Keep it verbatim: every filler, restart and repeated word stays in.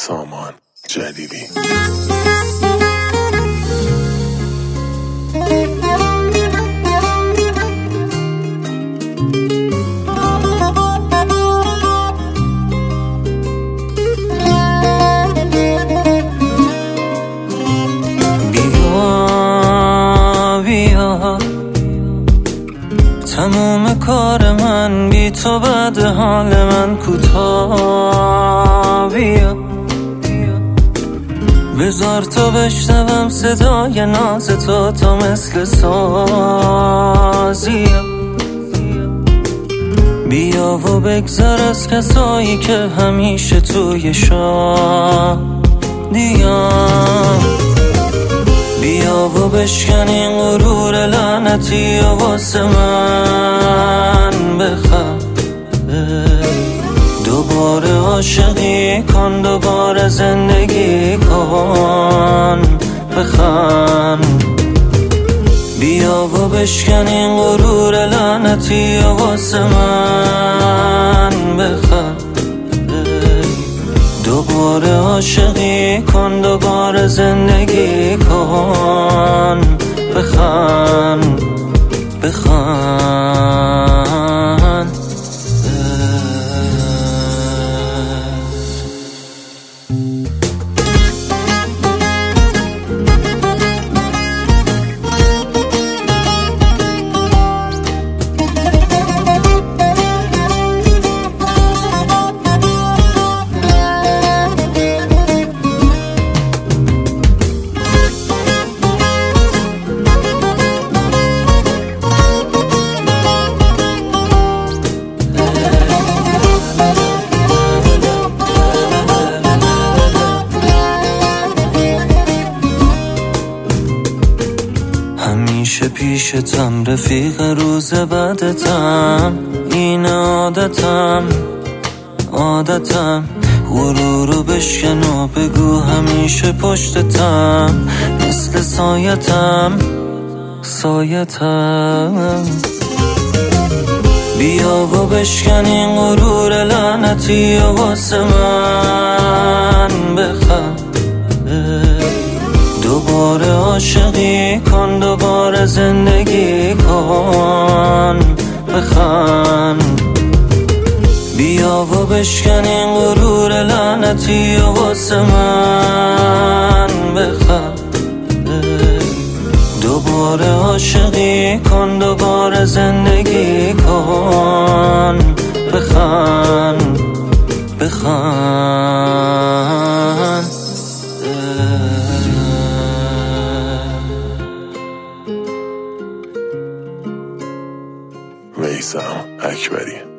سامان جلیلی. تموم کار من بی تو بعد حال من کوتاه بیا، بذار تا بشنوم صدای ناز تو تا مثل سازی. بیا و بگذر از کسایی که همیشه توی شادیام، بیا و بشکن این غرور لعنتی و واسه من بخند. دوباره عاشقی کن، دوباره زندگی کن، بخند. بیا و بشکن این غرور لعنتی و واسه من بخند. دوباره عاشقی کن، دوباره زندگی کن، بخند بخند. همیشه پیشتم رفیق، روز بعدتم، این عادتم عادتم. غرورو بشکن و بگو همیشه پشتتم، مثل سایتم سایتم. بیا و بشکن این غرور لعنتی و واسه من بخند. دوباره عاشقی کن، دوباره زندگی کن، بخند. بیا و بشکن این غرور لعنتی و واسه من بخند. دوباره عاشقی کن، دوباره زندگی کن، بخند بخند. میثم اکبری.